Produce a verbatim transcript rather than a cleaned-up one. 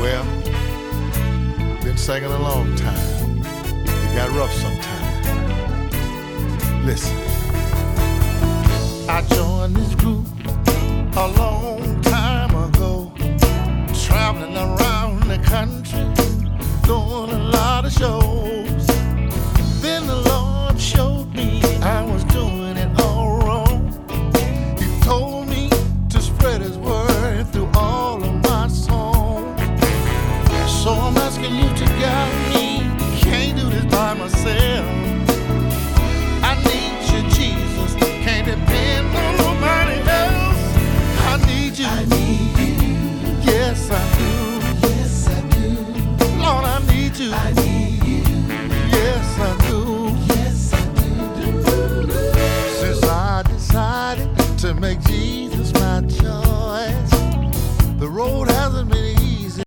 Well, been singing a long time. It got rough sometimes. Listen. I joined this group a long time ago, traveling around the country, doing a lot of shows. Then the Lord showed me I was doing it all wrong. He told me to spread His word through all of my songs. So I'm asking you to guide me. Can't do this by myself. I need you, Jesus. Can't depend on nobody else. I need you. I need you. Yes, I do. Yes, I do. Lord, I need you. I need you. Yes, I do. Yes, I do. Since I decided to make Jesus my choice, the road hasn't been